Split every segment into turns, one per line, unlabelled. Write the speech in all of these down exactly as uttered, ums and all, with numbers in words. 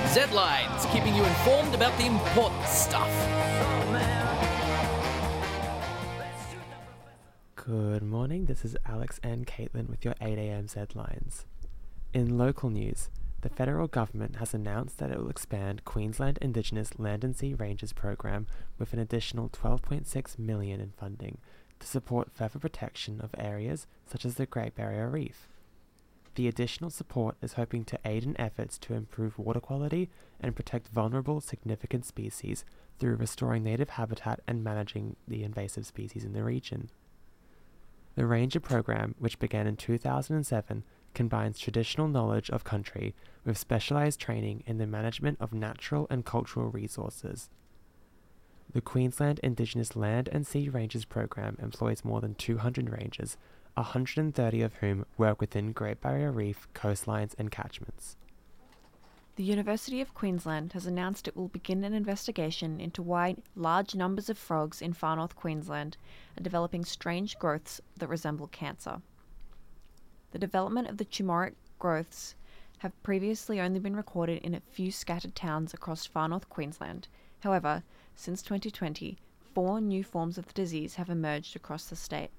Z-Lines, keeping you informed about the important stuff.
Good morning, this is Alex and Caitlin with your eight a.m. Z-Lines. In local news, the federal government has announced that it will expand Queensland Indigenous Land and Sea Rangers program with an additional twelve point six million dollars in funding to support further protection of areas such as the Great Barrier Reef. The additional support is hoping to aid in efforts to improve water quality and protect vulnerable significant species through restoring native habitat and managing the invasive species in the region. The Ranger program, which began in two thousand seven, combines traditional knowledge of country with specialised training in the management of natural and cultural resources. The Queensland Indigenous Land and Sea Rangers program employs more than two hundred rangers, one hundred thirty of whom work within Great Barrier Reef coastlines and catchments.
The University of Queensland has announced it will begin an investigation into why large numbers of frogs in far north Queensland are developing strange growths that resemble cancer. The development of the tumoric growths have previously only been recorded in a few scattered towns across far north Queensland. However, since twenty twenty, four new forms of the disease have emerged across the state.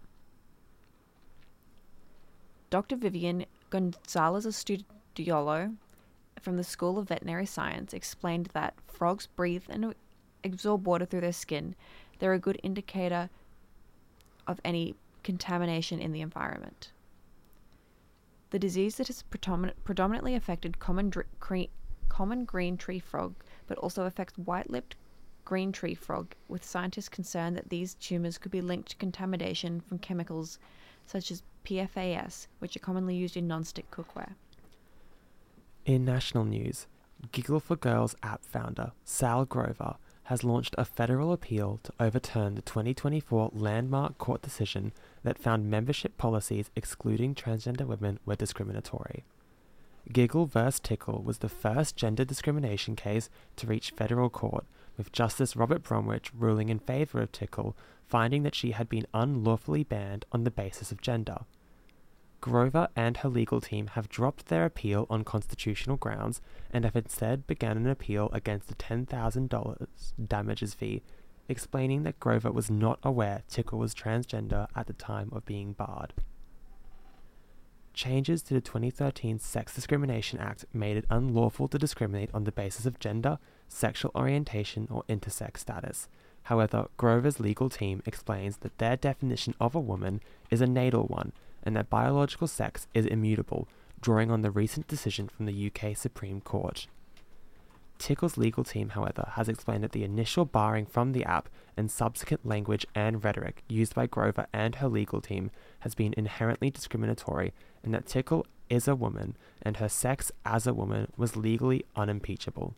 Doctor Vivian Gonzalez-Estudiolo from the School of Veterinary Science explained that frogs breathe and absorb water through their skin. They're a good indicator of any contamination in the environment. The disease that has predomin- predominantly affected common, dr- cre- common green tree frog, but also affects white-lipped green tree frog, with scientists concerned that these tumours could be linked to contamination from chemicals such as P F A S, which are commonly used in non-stick cookware.
In national news, Giggle for Girls app founder Sal Grover has launched a federal appeal to overturn the twenty twenty-four landmark court decision that found membership policies excluding transgender women were discriminatory. Giggle versus Tickle was the first gender discrimination case to reach federal court, with Justice Robert Bromwich ruling in favour of Tickle, finding that she had been unlawfully banned on the basis of gender. Grover and her legal team have dropped their appeal on constitutional grounds and have instead begun an appeal against the ten thousand dollars damages fee, explaining that Grover was not aware Tickle was transgender at the time of being barred. Changes to the twenty thirteen Sex Discrimination Act made it unlawful to discriminate on the basis of gender, sexual orientation, or intersex status. However, Grover's legal team explains that their definition of a woman is a natal one, and that biological sex is immutable, drawing on the recent decision from the U K Supreme Court. Tickle's legal team, however, has explained that the initial barring from the app and subsequent language and rhetoric used by Grover and her legal team has been inherently discriminatory, and that Tickle is a woman and her sex as a woman was legally unimpeachable.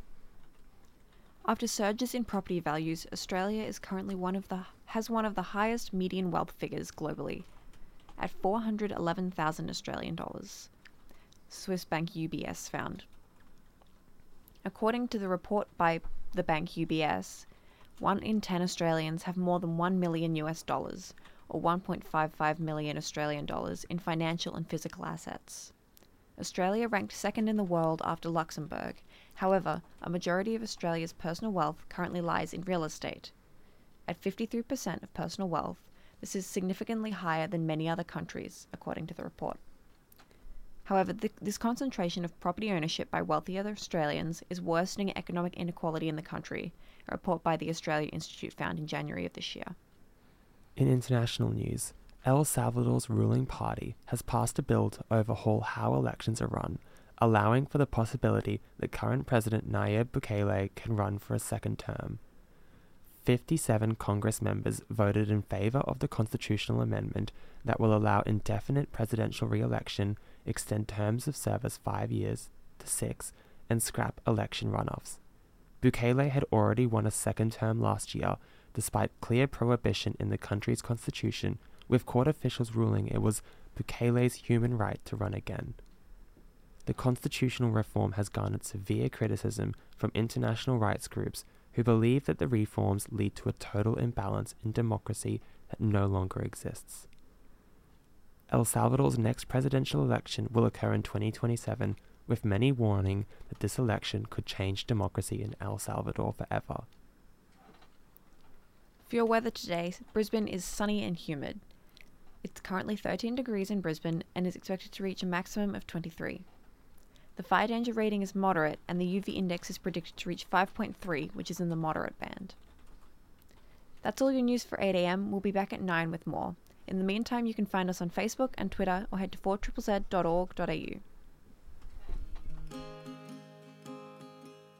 After surges in property values, Australia is currently one of the has one of the highest median wealth figures globally, at four hundred eleven thousand Australian dollars, Swiss bank U B S found. According to the report by the bank U B S, one in ten Australians have more than one million U S dollars, or one point five five million Australian dollars, in financial and physical assets. Australia ranked second in the world after Luxembourg. However, a majority of Australia's personal wealth currently lies in real estate. At fifty-three percent of personal wealth, this is significantly higher than many other countries, according to the report. However, th- this concentration of property ownership by wealthier Australians is worsening economic inequality in the country, a report by the Australia Institute found in January of this year.
In international news, El Salvador's ruling party has passed a bill to overhaul how elections are run, allowing for the possibility that current President Nayib Bukele can run for a second term. fifty-seven Congress members voted in favor of the constitutional amendment that will allow indefinite presidential re-election, extend terms of service five years to six, and scrap election runoffs. Bukele had already won a second term last year, despite clear prohibition in the country's constitution, with court officials ruling it was Bukele's human right to run again. The constitutional reform has garnered severe criticism from international rights groups who believe that the reforms lead to a total imbalance in democracy that no longer exists. El Salvador's next presidential election will occur in twenty twenty-seven, with many warning that this election could change democracy in El Salvador forever.
For your weather today, Brisbane is sunny and humid. It's currently thirteen degrees in Brisbane and is expected to reach a maximum of twenty-three. The fire danger rating is moderate and the U V index is predicted to reach five point three, which is in the moderate band. That's all your news for eight a m. We'll be back at nine with more. In the meantime, you can find us on Facebook and Twitter or head to four Z Z Z dot org dot a u.